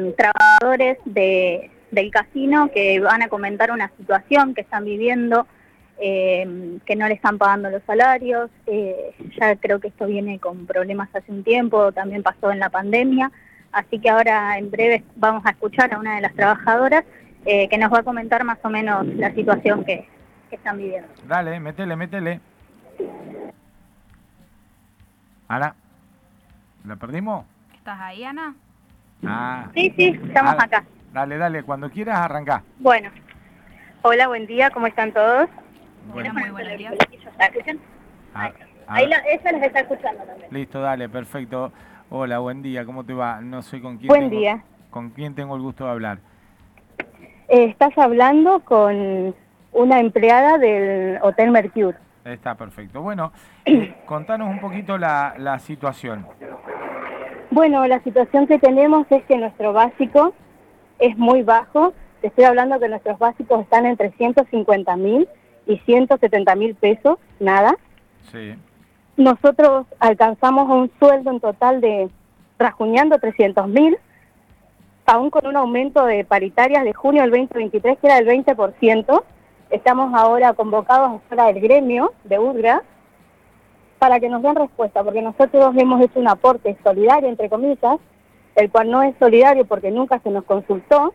trabajadores del casino que van a comentar una situación que están viviendo, que no le están pagando los salarios. Ya creo que esto viene con problemas hace un tiempo, también pasó en la pandemia, así que ahora en breve vamos a escuchar a una de las trabajadoras que nos va a comentar más o menos la situación que están viviendo. Dale, métele. Ana, ¿la perdimos? ¿Estás ahí, Ana? Sí, estamos acá. Dale, cuando quieras arrancá. Bueno, hola, buen día, ¿cómo están todos? Hola, muy buenos días. ¿La escuchan? Ella les está escuchando también. Listo, dale, perfecto. Hola, buen día, ¿cómo te va? No sé con quién Buen día. ¿Con quién tengo el gusto de hablar? Estás hablando con una empleada del Hotel Mercure. Está perfecto. Bueno, contanos un poquito la situación. Bueno, la situación que tenemos es que nuestro básico es muy bajo. Te estoy hablando que nuestros básicos están entre 150.000 y 170.000 pesos, nada. Sí. Nosotros alcanzamos un sueldo en total de, rajuñando, 300.000, aún con un aumento de paritarias de junio del 2023, que era del 20%. Estamos ahora convocados afuera del gremio de UDGRA para que nos den respuesta, porque nosotros hemos hecho un aporte solidario, entre comillas, el cual no es solidario porque nunca se nos consultó,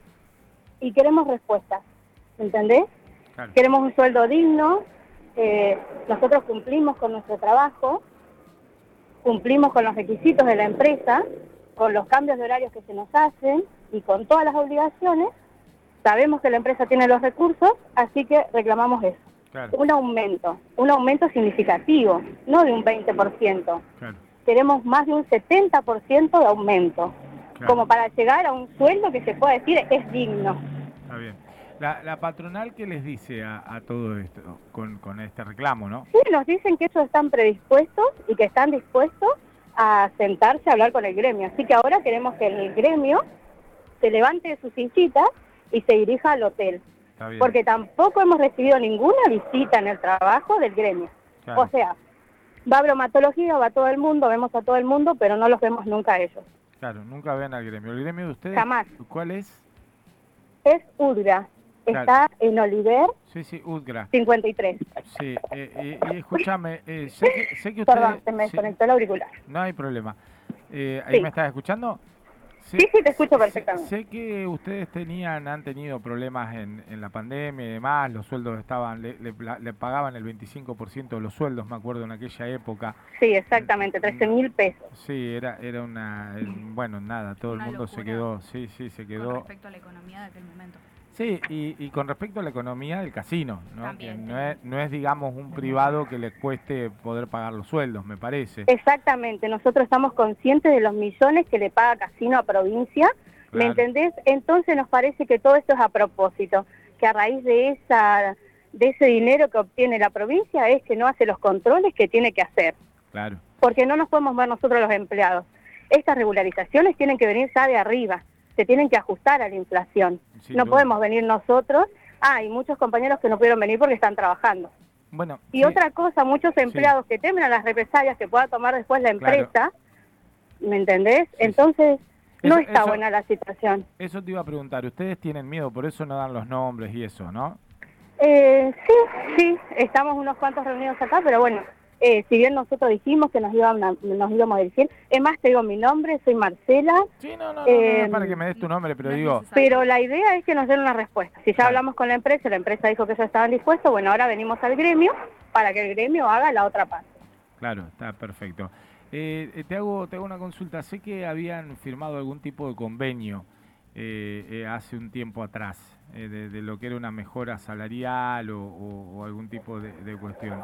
y queremos respuestas, ¿entendés? Claro. Queremos un sueldo digno, nosotros cumplimos con nuestro trabajo, cumplimos con los requisitos de la empresa, con los cambios de horarios que se nos hacen y con todas las obligaciones. Sabemos que la empresa tiene los recursos, así que reclamamos eso. Claro. Un aumento significativo, no de un 20%. Claro. Queremos más de un 70% de aumento, Claro. como para llegar a un sueldo que se pueda decir es digno. Está bien. La patronal, ¿qué les dice a todo esto con este reclamo, no? Sí, nos dicen que ellos están predispuestos y que están dispuestos a sentarse a hablar con el gremio. Así que ahora queremos que el gremio se levante de sus sillitas y se dirija al hotel. Está bien. Porque tampoco hemos recibido ninguna visita en el trabajo del gremio. Claro. O sea, va a bromatología, va todo el mundo, vemos a todo el mundo, pero no los vemos nunca a ellos. Claro, nunca ven al gremio. ¿El gremio de ustedes? Jamás. ¿Cuál es? Es UDGRA. Claro. Está en Oliver Sí, UDGRA. 53. Sí, y escúchame, sé que ustedes... Perdón, se me sí, desconectó el auricular. no hay problema. ¿Ahí Sí. me estás escuchando? Sí, te escucho perfectamente. Sé que ustedes han tenido problemas en la pandemia y demás, los sueldos estaban, le pagaban el 25% de los sueldos, me acuerdo en aquella época. Sí, exactamente, 13.000 pesos. Sí, era una, bueno, nada, todo el mundo locura. se quedó, se quedó. Con respecto a la economía de aquel momento. Sí, y con respecto a la economía del casino, ¿no? También, Que no es, digamos, un privado que le cueste poder pagar los sueldos, me parece. Exactamente, nosotros estamos conscientes de los millones que le paga Casino a provincia, ¿me Claro. entendés? Entonces nos parece que todo esto es a propósito, que a raíz de ese dinero que obtiene la provincia es que no hace los controles que tiene que hacer, Claro. porque no nos podemos ver nosotros los empleados. Estas regularizaciones tienen que venir ya de arriba, se tienen que ajustar a la inflación. Sin No duda. podemos venir nosotros. Hay muchos compañeros que no pudieron venir porque están trabajando. Bueno, Y sí, otra cosa, muchos empleados que temen a las represalias que pueda tomar después la Claro. empresa, ¿me entendés? Sí. Entonces, no Eso- está eso- buena la situación. eso te iba a preguntar, ustedes tienen miedo, por eso no dan los nombres y eso, ¿no? Sí, estamos unos cuantos reunidos acá, pero bueno, si bien nosotros dijimos que nos íbamos a decir, es más, te digo mi nombre, soy Marcela, Sí, no es para que me des tu nombre, pero no es digo, necesario. pero la idea es que nos den una respuesta. Si ya Claro. hablamos con la empresa dijo que ellos estaban dispuestos, bueno, ahora venimos al gremio para que el gremio haga la otra parte. claro, está perfecto. Te hago una consulta, sé que habían firmado algún tipo de convenio hace un tiempo atrás, de lo que era una mejora salarial o algún tipo de cuestión.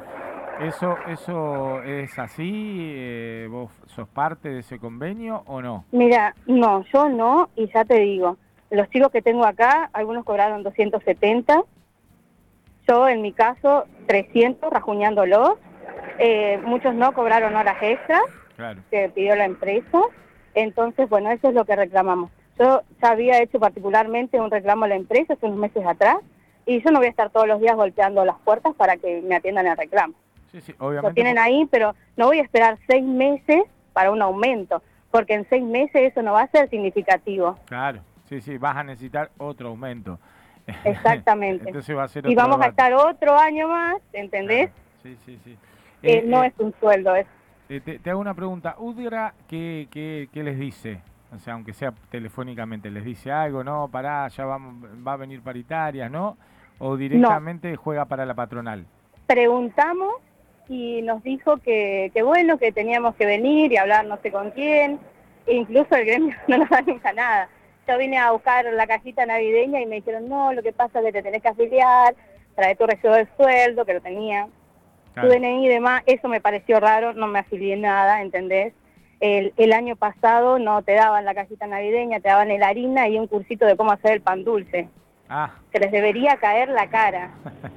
¿Eso es así? ¿Vos sos parte de ese convenio o no? Mira, no, yo no, y ya te digo, los chicos que tengo acá, algunos cobraron 270, yo en mi caso 300, rajuñándolos, muchos no cobraron horas extras Claro, que pidió la empresa, entonces bueno, eso es lo que reclamamos. Yo ya había hecho particularmente un reclamo a la empresa hace unos meses atrás, y yo no voy a estar todos los días golpeando las puertas para que me atiendan el reclamo. sí, Lo obviamente. tienen ahí, pero no voy a esperar 6 meses para un aumento, porque en 6 meses eso no va a ser significativo. Claro, sí, vas a necesitar otro aumento. Exactamente. Entonces va a ser Y otro vamos a debate. estar otro año más, ¿entendés? Claro, sí. No es un sueldo, es... Te hago una pregunta. ¿UDGRA qué les dice? O sea, aunque sea telefónicamente, ¿les dice algo? No, pará, ya va a venir paritarias, ¿no? ¿O directamente juega para la patronal? Preguntamos y nos dijo que bueno, que teníamos que venir y hablar no sé con quién. E incluso el gremio no nos da nunca nada. Yo vine a buscar la cajita navideña y me dijeron, no, lo que pasa es que te tenés que afiliar, trae tu recibo del sueldo, que lo tenía, Claro. tu DNI y demás. Eso me pareció raro, no me afilié nada, ¿entendés? El año pasado no te daban la cajita navideña, te daban el harina y un cursito de cómo hacer el pan dulce. Ah, Se les debería caer la cara.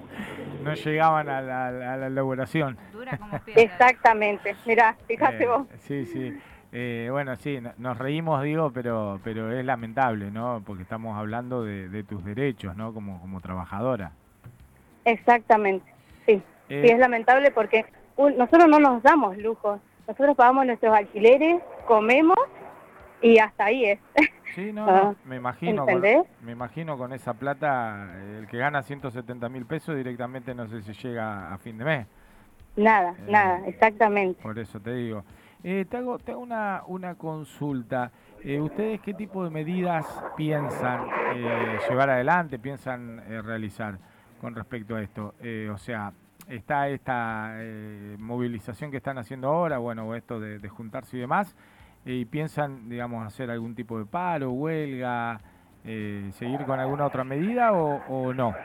no llegaban a la elaboración. Dura como piedra. Exactamente, mirá, fíjate vos. Sí. Bueno, sí, nos reímos, digo, pero es lamentable, ¿no? Porque estamos hablando de tus derechos, ¿no? Como trabajadora. Exactamente, sí. Sí, es lamentable porque nosotros no nos damos lujos. Nosotros pagamos nuestros alquileres, comemos y hasta ahí es. Sí, no, me imagino. ¿Entendés? Me imagino con esa plata, el que gana 170.000 pesos directamente no sé si llega a fin de mes. Nada, exactamente. Por eso te digo. Te hago una consulta. ¿Ustedes qué tipo de medidas piensan llevar adelante, piensan realizar con respecto a esto? O sea, está esta movilización que están haciendo ahora, bueno, o esto de juntarse y demás, y piensan, digamos, hacer algún tipo de paro, huelga, seguir con alguna otra medida o no.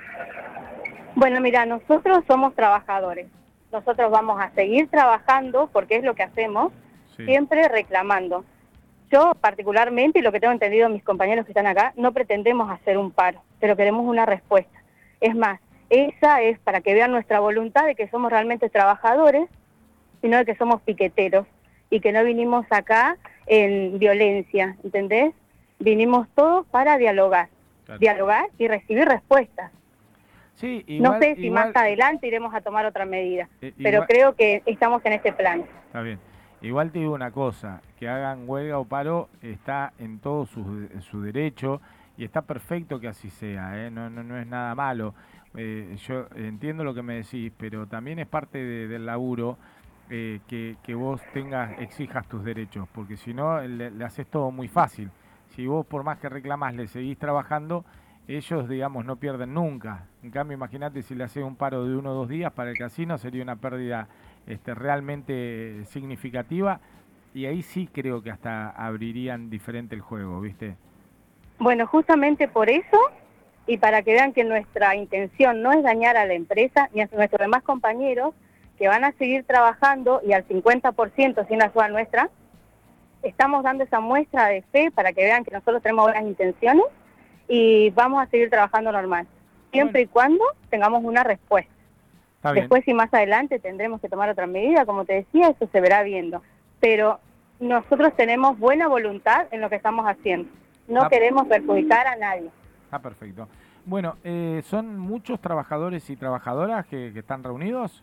Bueno, mira, nosotros somos trabajadores. Nosotros vamos a seguir trabajando porque es lo que hacemos, Sí. siempre reclamando. Yo particularmente, y lo que tengo entendido mis compañeros que están acá, no pretendemos hacer un paro, pero queremos una respuesta. Es más, esa es para que vean nuestra voluntad de que somos realmente trabajadores, sino de que somos piqueteros y que no vinimos acá en violencia, ¿entendés? Vinimos todos para dialogar, Claro. dialogar y recibir respuestas. Sí, No sé si más adelante iremos a tomar otra medida, pero igual, creo que estamos en este plan. está bien. Igual te digo una cosa, que hagan huelga o paro está en todo su derecho y está perfecto que así sea, ¿eh? No es nada malo. Yo entiendo lo que me decís, pero también es parte del laburo que vos exijas tus derechos, porque si no le haces todo muy fácil. Si vos por más que reclamás le seguís trabajando, ellos, digamos, no pierden nunca. En cambio, imagínate si le haces un paro de 1 o 2 días para el casino, sería una pérdida realmente significativa y ahí sí creo que hasta abrirían diferente el juego, ¿viste? Bueno, justamente por eso, y para que vean que nuestra intención no es dañar a la empresa ni a nuestros demás compañeros, que van a seguir trabajando y al 50% sin la ayuda nuestra, estamos dando esa muestra de fe para que vean que nosotros tenemos buenas intenciones y vamos a seguir trabajando normal, siempre y cuando tengamos una respuesta. Está bien. Después, si más adelante tendremos que tomar otra medida, como te decía, eso se verá viendo. Pero nosotros tenemos buena voluntad en lo que estamos haciendo. No queremos perjudicar a nadie. Está perfecto. Bueno, ¿son muchos trabajadores y trabajadoras que están reunidos?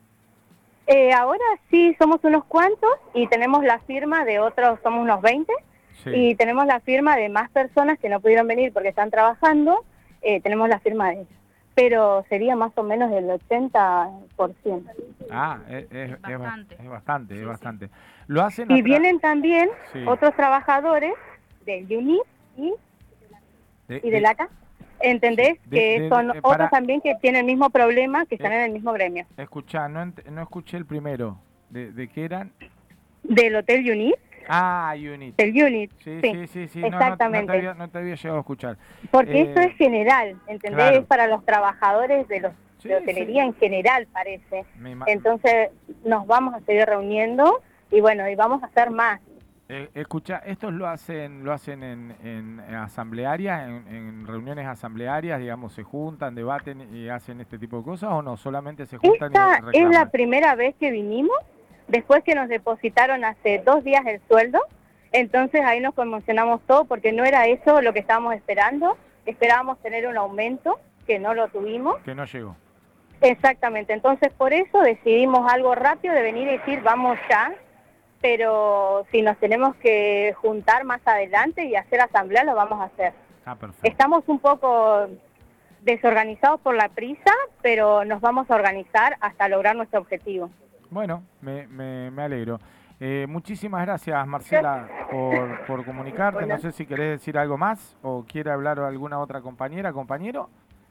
Ahora sí, somos unos cuantos y tenemos la firma de otros, somos unos 20, Sí. y tenemos la firma de más personas que no pudieron venir porque están trabajando, tenemos la firma de ellos. Pero sería más o menos del 80%. Ah, Bastante. es bastante, Sí, es sí. bastante. Lo hacen Y vienen también Sí. otros trabajadores del UNIT y del ACA, ¿entendés? Que son otros también que tienen el mismo problema, que están en el mismo gremio. Escuchá, no escuché el primero. ¿De qué eran? Del Hotel UNIT, Ah, Unit. del UNIT, Sí. exactamente. No te había llegado a escuchar. Porque eso es general, ¿entendés? Claro. Es para los trabajadores de Sí, hotelería sí. en general, parece. Me ima- Entonces nos vamos a seguir reuniendo y bueno, y vamos a hacer más. Escucha, ¿estos lo hacen en asamblearias, en reuniones asamblearias, digamos, se juntan, debaten y hacen este tipo de cosas o no? Solamente se juntan Esta y es reclaman. la primera vez que vinimos, después que nos depositaron hace 2 días el sueldo, entonces ahí nos conmocionamos todos porque no era eso lo que estábamos esperando, esperábamos tener un aumento, que no lo tuvimos. Que no llegó. Exactamente, entonces por eso decidimos algo rápido de venir y decir vamos ya, pero si nos tenemos que juntar más adelante y hacer asamblea, lo vamos a hacer. Perfecto. Estamos un poco desorganizados por la prisa, pero nos vamos a organizar hasta lograr nuestro objetivo. Bueno, me alegro. Muchísimas gracias, Marcela, por comunicarte. Hola. No sé si querés decir algo más o quiere hablar alguna otra compañera, compañero.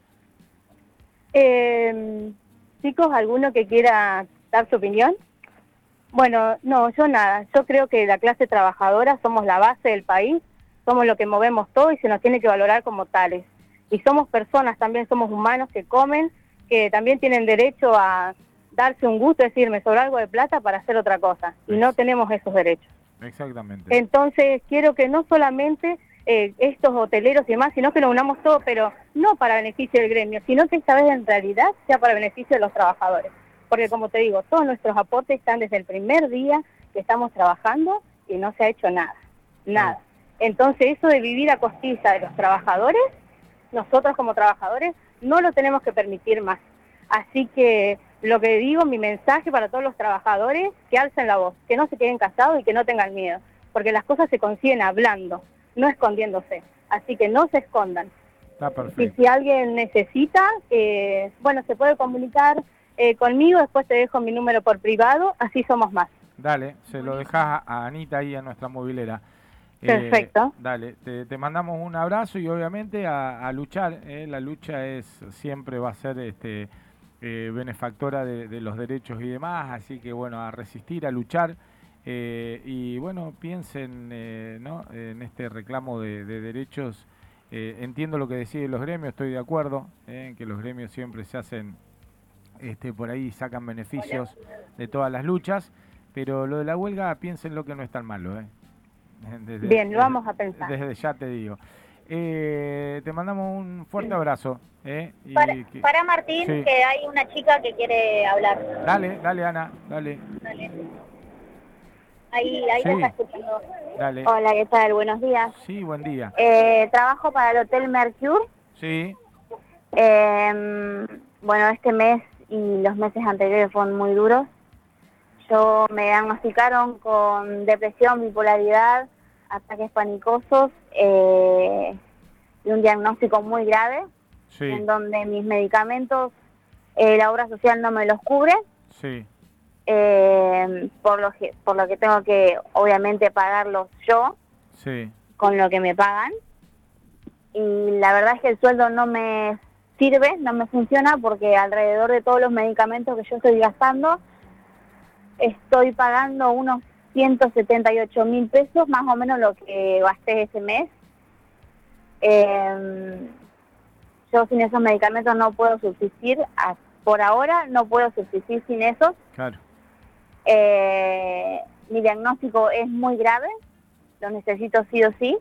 Chicos, ¿alguno que quiera dar su opinión? Bueno, no, yo nada. Yo creo que la clase trabajadora somos la base del país, somos lo que movemos todo y se nos tiene que valorar como tales. Y somos personas, también somos humanos que comen, que también tienen derecho a darse un gusto, es decir, me sobra algo de plata para hacer otra cosa. Y no tenemos esos derechos. Exactamente. Entonces, quiero que no solamente estos hoteleros y demás, sino que lo unamos todo, pero no para beneficio del gremio, sino que esta vez en realidad sea para beneficio de los trabajadores. Porque como te digo, todos nuestros aportes están desde el primer día que estamos trabajando y no se ha hecho nada, nada. Entonces eso de vivir a costilla de los trabajadores, nosotros como trabajadores no lo tenemos que permitir más. Así que lo que digo, mi mensaje para todos los trabajadores, que alcen la voz, que no se queden callados y que no tengan miedo, porque las cosas se consiguen hablando, no escondiéndose. Así que no se escondan. Está perfecto. Y si alguien necesita, bueno, se puede comunicar conmigo, después te dejo mi número por privado, así somos más. Dale, se lo dejás a Anita ahí, a nuestra movilera. Perfecto. Dale, te mandamos un abrazo y obviamente a luchar. La lucha siempre va a ser benefactora de los derechos y demás, así que bueno, a resistir, a luchar. Y bueno, piensen ¿no? en este reclamo de derechos. Entiendo lo que deciden los gremios, estoy de acuerdo en que los gremios siempre se hacen por ahí, sacan beneficios de todas las luchas, pero lo de la huelga, piensen lo que no es tan malo. Bien, lo vamos a pensar. Desde ya te digo. Te mandamos un fuerte abrazo. Para Martín, sí. Que hay una chica que quiere hablar. Dale, Ana, dale. Ahí Sí. te está escuchando. Dale. Hola, ¿qué tal? Buenos días. Sí, buen día. Trabajo para el Hotel Mercure. Sí, Bueno, este mes y los meses anteriores fueron muy duros. Yo me diagnosticaron con depresión, bipolaridad, ataques panicosos y un diagnóstico muy grave, sí, en donde mis medicamentos la obra social no me los cubre, sí, por lo que tengo que obviamente pagarlos yo sí. con lo que me pagan. Y la verdad es que el sueldo no me sirve, no me funciona, porque alrededor de todos los medicamentos que yo estoy gastando, estoy pagando unos 178.000 pesos, más o menos lo que gasté ese mes. Yo sin esos medicamentos no puedo subsistir, por ahora no puedo subsistir sin esos. Claro. Mi diagnóstico es muy grave, lo necesito sí o sí.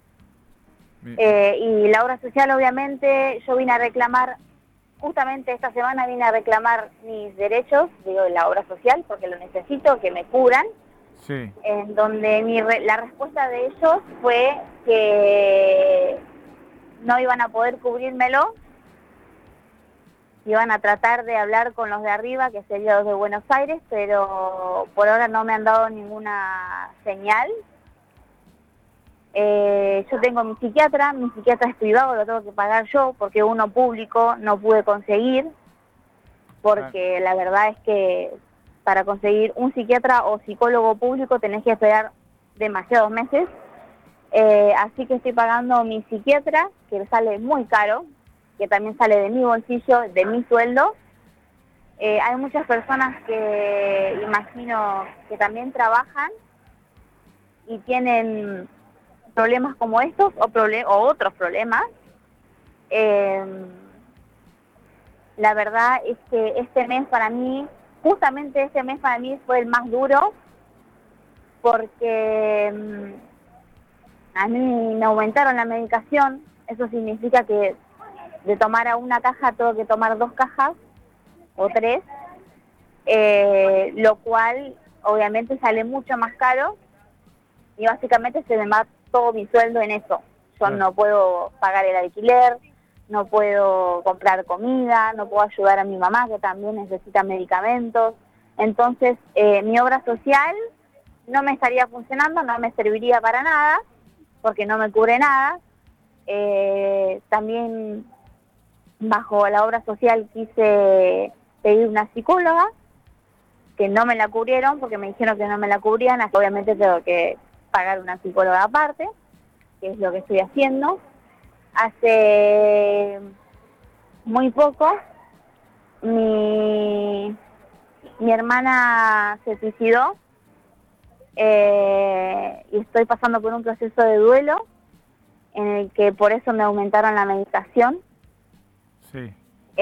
Y la obra social, obviamente, yo vine a reclamar, justamente esta semana vine a reclamar mis derechos, digo, de la obra social, porque lo necesito, que me cubran. Sí. En donde la respuesta de ellos fue que no iban a poder cubrírmelo, iban a tratar de hablar con los de arriba, que serían los de Buenos Aires, pero por ahora no me han dado ninguna señal. Yo tengo mi psiquiatra es privado, lo tengo que pagar yo, porque uno público no pude conseguir, porque la verdad es que para conseguir un psiquiatra o psicólogo público tenés que esperar demasiados meses, así que estoy pagando mi psiquiatra, que sale muy caro, que también sale de mi bolsillo, de mi sueldo. Hay muchas personas que imagino que también trabajan y tienen problemas como estos o otros problemas. La verdad es que justamente este mes para mí fue el más duro, porque a mí me aumentaron la medicación. Eso significa que de tomar a una caja tengo que tomar 2 cajas o 3, lo cual obviamente sale mucho más caro y básicamente se me va todo mi sueldo en eso. Yo no puedo pagar el alquiler, no puedo comprar comida, no puedo ayudar a mi mamá, que también necesita medicamentos. Entonces, mi obra social no me estaría funcionando, no me serviría para nada, porque no me cubre nada. También bajo la obra social quise pedir una psicóloga, que no me la cubrieron porque me dijeron que no me la cubrían, así que obviamente tengo que pagar una psicóloga aparte, que es lo que estoy haciendo. Hace muy poco mi hermana se suicidó, y estoy pasando por un proceso de duelo en el que por eso me aumentaron la medicación. Sí.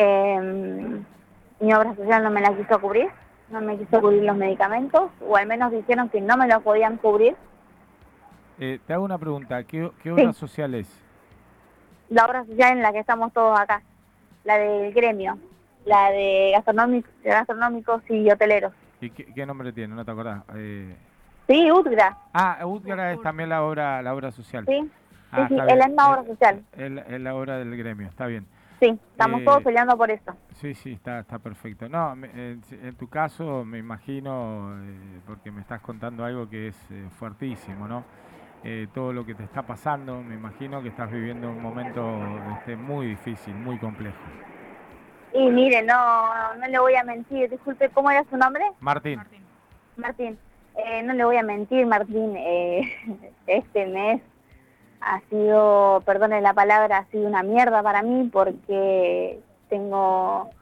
Mi obra social no me la quiso cubrir, no me quiso cubrir los medicamentos, o al menos dijeron que no me lo podían cubrir. Te hago una pregunta, ¿qué obra social es? La obra social en la que estamos todos acá, la del gremio, la de gastronómicos y hoteleros. ¿Y qué nombre tiene? ¿No te acordás? Sí, UTGRA. UTGRA es también la obra social. Sí, Ah, sí, está es la bien. misma obra social. Es la obra del gremio, está bien. Sí, estamos todos peleando por eso. Sí, está perfecto. No, en tu caso me imagino, porque me estás contando algo que es fuertísimo, ¿no? Todo lo que te está pasando, me imagino que estás viviendo un momento muy difícil, muy complejo. Y mire, no le voy a mentir, disculpe, ¿cómo era su nombre? Martín. Martín, no le voy a mentir, Martín, este mes ha sido, perdone la palabra, ha sido una mierda para mí porque tengo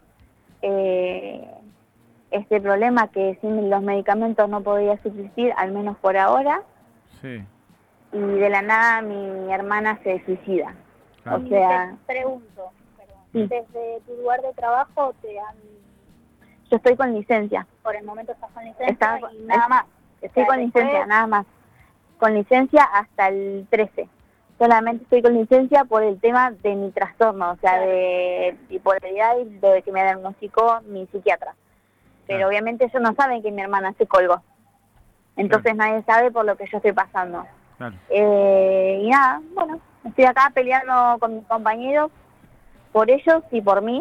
este problema que sin los medicamentos no podía subsistir, al menos por ahora. Sí. Y de la nada mi hermana se suicida. Claro. O sea, Te pregunto, sí. ¿desde tu lugar de trabajo te han... Yo estoy con licencia. Por el momento estás con licencia y nada más. Estoy con después... licencia, nada más. Con licencia hasta el 13. Solamente estoy con licencia por el tema de mi trastorno, o sea, Claro. de bipolaridad y de que me diagnosticó mi psiquiatra. Pero Claro. obviamente ellos no saben que mi hermana se colgó. Entonces nadie sabe por lo que yo estoy pasando. Claro. Y nada, bueno, estoy acá peleando con mis compañeros por ellos y por mí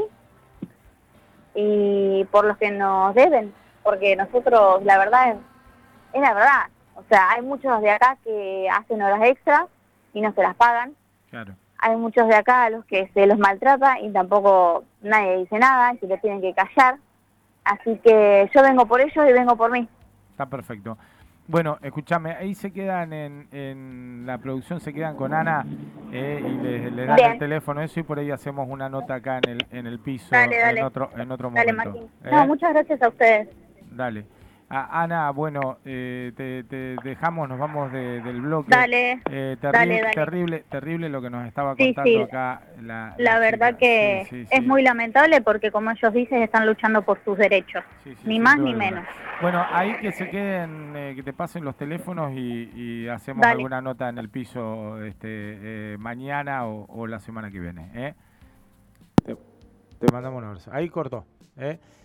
y por los que nos deben, porque nosotros, la verdad, es la verdad. O sea, hay muchos de acá que hacen horas extras y no se las pagan. Claro. Hay muchos de acá a los que se los maltrata y tampoco nadie dice nada y se les tienen que callar. Así que yo vengo por ellos y vengo por mí. Está perfecto. Bueno, escúchame, ahí se quedan en la producción, se quedan con Ana y le dan Bien. el teléfono eso y por ahí hacemos una nota acá en el piso Dale. en otro Dale, momento. Martín. No, muchas gracias a ustedes. Dale. Ana, bueno, te dejamos, nos vamos del bloque. Dale, dale. Terrible lo que nos estaba Sí, contando sí. acá La verdad chica. que Sí. es muy lamentable porque, como ellos dicen, están luchando por sus derechos. Sí, Ni sin más duda ni alguna. menos. Bueno, ahí que se queden, que te pasen los teléfonos y hacemos Dale. alguna nota en el piso mañana o la semana que viene. Te mandamos un abrazo. Ahí cortó.